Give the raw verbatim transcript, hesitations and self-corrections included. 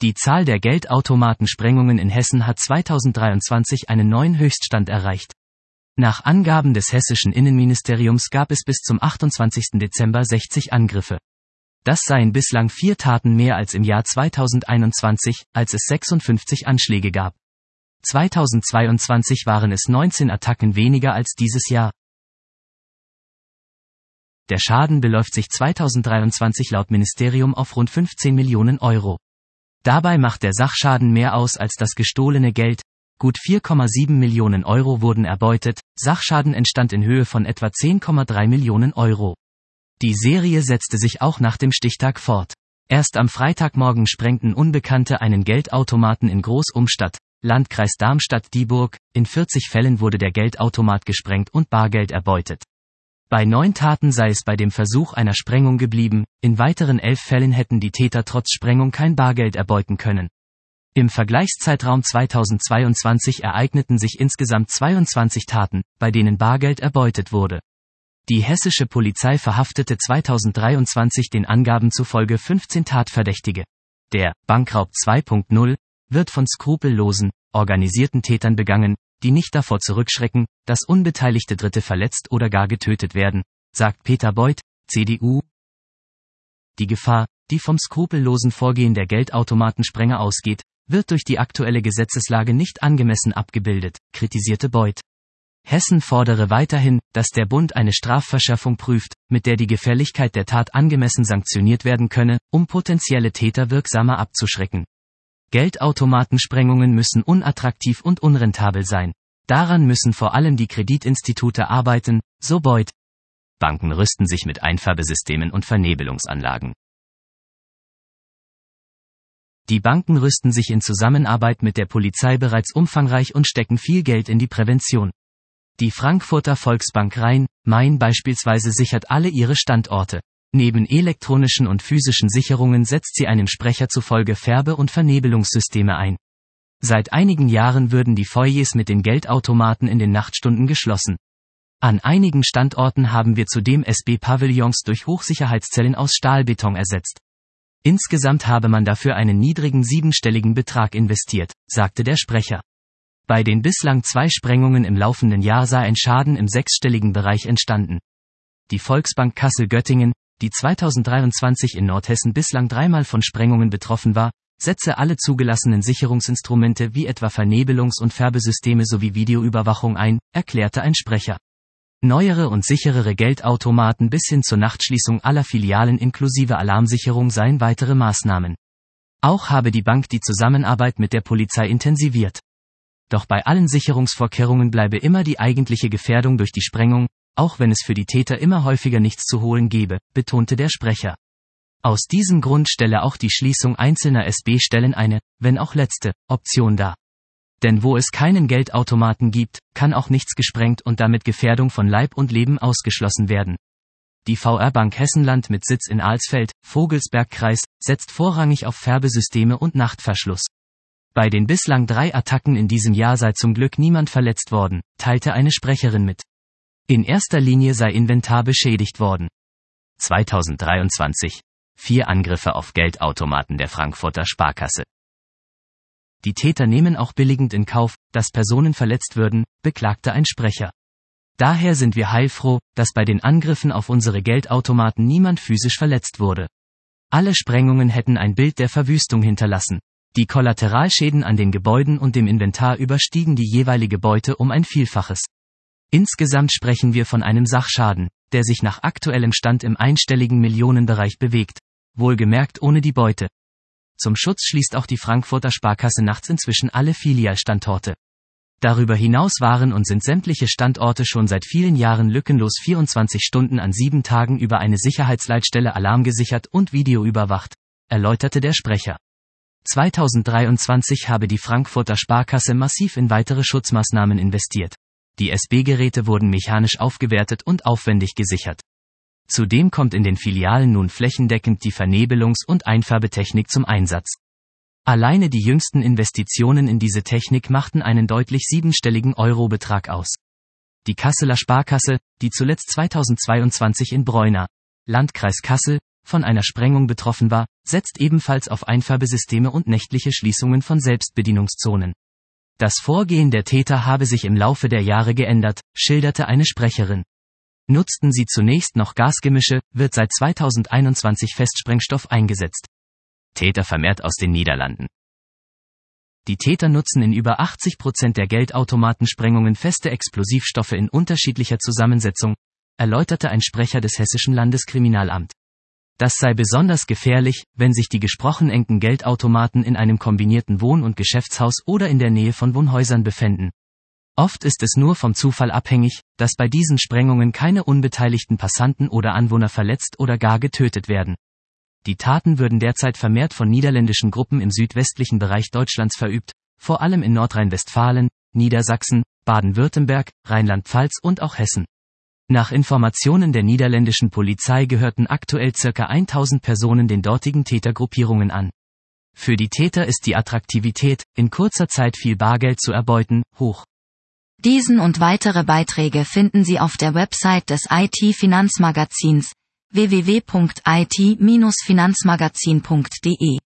Die Zahl der Geldautomatensprengungen in Hessen hat zweitausenddreiundzwanzig einen neuen Höchststand erreicht. Nach Angaben des hessischen Innenministeriums gab es bis zum achtundzwanzigsten Dezember sechzig Angriffe. Das seien bislang vier Taten mehr als im Jahr zweitausendeinundzwanzig, als es sechsundfünfzig Anschläge gab. zweitausendzweiundzwanzig waren es neunzehn Attacken weniger als dieses Jahr. Der Schaden beläuft sich zweitausenddreiundzwanzig laut Ministerium auf rund fünfzehn Millionen Euro. Dabei macht der Sachschaden mehr aus als das gestohlene Geld. Gut vier Komma sieben Millionen Euro wurden erbeutet, Sachschaden entstand in Höhe von etwa zehn Komma drei Millionen Euro. Die Serie setzte sich auch nach dem Stichtag fort. Erst am Freitagmorgen sprengten Unbekannte einen Geldautomaten in Groß-Umstadt, Landkreis Darmstadt-Dieburg. In vierzig Fällen wurde der Geldautomat gesprengt und Bargeld erbeutet. Bei neun Taten sei es bei dem Versuch einer Sprengung geblieben, in weiteren elf Fällen hätten die Täter trotz Sprengung kein Bargeld erbeuten können. Im Vergleichszeitraum zweitausendzweiundzwanzig ereigneten sich insgesamt zweiundzwanzig Taten, bei denen Bargeld erbeutet wurde. Die hessische Polizei verhaftete zweitausenddreiundzwanzig den Angaben zufolge fünfzehn Tatverdächtige. Der Bankraub zwei Punkt null wird von skrupellosen, organisierten Tätern begangen, die nicht davor zurückschrecken, dass unbeteiligte Dritte verletzt oder gar getötet werden, sagt Peter Beuth, C D U. Die Gefahr, die vom skrupellosen Vorgehen der Geldautomatensprenger ausgeht, wird durch die aktuelle Gesetzeslage nicht angemessen abgebildet, kritisierte Beuth. Hessen fordere weiterhin, dass der Bund eine Strafverschärfung prüft, mit der die Gefährlichkeit der Tat angemessen sanktioniert werden könne, um potenzielle Täter wirksamer abzuschrecken. Geldautomatensprengungen müssen unattraktiv und unrentabel sein. Daran müssen vor allem die Kreditinstitute arbeiten, so Beuth. Banken rüsten sich mit Einfärbesystemen und Vernebelungsanlagen. Die Banken rüsten sich in Zusammenarbeit mit der Polizei bereits umfangreich und stecken viel Geld in die Prävention. Die Frankfurter Volksbank Rhein-Main beispielsweise sichert alle ihre Standorte. Neben elektronischen und physischen Sicherungen setzt sie einem Sprecher zufolge Färbe- und Vernebelungssysteme ein. Seit einigen Jahren würden die Foyers mit den Geldautomaten in den Nachtstunden geschlossen. An einigen Standorten haben wir zudem S B-Pavillons durch Hochsicherheitszellen aus Stahlbeton ersetzt. Insgesamt habe man dafür einen niedrigen siebenstelligen Betrag investiert, sagte der Sprecher. Bei den bislang zwei Sprengungen im laufenden Jahr sei ein Schaden im sechsstelligen Bereich entstanden. Die Volksbank Kassel-Göttingen, die zweitausenddreiundzwanzig in Nordhessen bislang dreimal von Sprengungen betroffen war, setze alle zugelassenen Sicherungsinstrumente wie etwa Vernebelungs- und Färbesysteme sowie Videoüberwachung ein, erklärte ein Sprecher. Neuere und sicherere Geldautomaten bis hin zur Nachtschließung aller Filialen inklusive Alarmsicherung seien weitere Maßnahmen. Auch habe die Bank die Zusammenarbeit mit der Polizei intensiviert. Doch bei allen Sicherungsvorkehrungen bleibe immer die eigentliche Gefährdung durch die Sprengung, auch wenn es für die Täter immer häufiger nichts zu holen gebe, betonte der Sprecher. Aus diesem Grund stelle auch die Schließung einzelner S B-Stellen eine, wenn auch letzte, Option dar. Denn wo es keinen Geldautomaten gibt, kann auch nichts gesprengt und damit Gefährdung von Leib und Leben ausgeschlossen werden. Die V R-Bank Hessenland mit Sitz in Alsfeld, Vogelsbergkreis, setzt vorrangig auf Färbesysteme und Nachtverschluss. Bei den bislang drei Attacken in diesem Jahr sei zum Glück niemand verletzt worden, teilte eine Sprecherin mit. In erster Linie sei Inventar beschädigt worden. zweitausenddreiundzwanzig. Vier Angriffe auf Geldautomaten der Frankfurter Sparkasse. Die Täter nehmen auch billigend in Kauf, dass Personen verletzt würden, beklagte ein Sprecher. Daher sind wir heilfroh, dass bei den Angriffen auf unsere Geldautomaten niemand physisch verletzt wurde. Alle Sprengungen hätten ein Bild der Verwüstung hinterlassen. Die Kollateralschäden an den Gebäuden und dem Inventar überstiegen die jeweilige Beute um ein Vielfaches. Insgesamt sprechen wir von einem Sachschaden, der sich nach aktuellem Stand im einstelligen Millionenbereich bewegt, wohlgemerkt ohne die Beute. Zum Schutz schließt auch die Frankfurter Sparkasse nachts inzwischen alle Filialstandorte. Darüber hinaus waren und sind sämtliche Standorte schon seit vielen Jahren lückenlos vierundzwanzig Stunden an sieben Tagen über eine Sicherheitsleitstelle alarmgesichert und videoüberwacht, erläuterte der Sprecher. zweitausenddreiundzwanzig habe die Frankfurter Sparkasse massiv in weitere Schutzmaßnahmen investiert. Die S B-Geräte wurden mechanisch aufgewertet und aufwendig gesichert. Zudem kommt in den Filialen nun flächendeckend die Vernebelungs- und Einfärbetechnik zum Einsatz. Alleine die jüngsten Investitionen in diese Technik machten einen deutlich siebenstelligen Eurobetrag aus. Die Kasseler Sparkasse, die zuletzt zweitausendzweiundzwanzig in Breuna, Landkreis Kassel, von einer Sprengung betroffen war, setzt ebenfalls auf Einfärbesysteme und nächtliche Schließungen von Selbstbedienungszonen. Das Vorgehen der Täter habe sich im Laufe der Jahre geändert, schilderte eine Sprecherin. Nutzten sie zunächst noch Gasgemische, wird seit zweitausendeinundzwanzig Festsprengstoff eingesetzt. Täter vermehrt aus den Niederlanden. Die Täter nutzen in über achtzig Prozent der Geldautomatensprengungen feste Explosivstoffe in unterschiedlicher Zusammensetzung, erläuterte ein Sprecher des Hessischen Landeskriminalamts. Das sei besonders gefährlich, wenn sich die gesprochen engen Geldautomaten in einem kombinierten Wohn- und Geschäftshaus oder in der Nähe von Wohnhäusern befänden. Oft ist es nur vom Zufall abhängig, dass bei diesen Sprengungen keine unbeteiligten Passanten oder Anwohner verletzt oder gar getötet werden. Die Taten würden derzeit vermehrt von niederländischen Gruppen im südwestlichen Bereich Deutschlands verübt, vor allem in Nordrhein-Westfalen, Niedersachsen, Baden-Württemberg, Rheinland-Pfalz und auch Hessen. Nach Informationen der niederländischen Polizei gehörten aktuell circa tausend Personen den dortigen Tätergruppierungen an. Für die Täter ist die Attraktivität, in kurzer Zeit viel Bargeld zu erbeuten, hoch. Diesen und weitere Beiträge finden Sie auf der Website des I T-Finanzmagazins w w w punkt i t Bindestrich finanzmagazin punkt d e.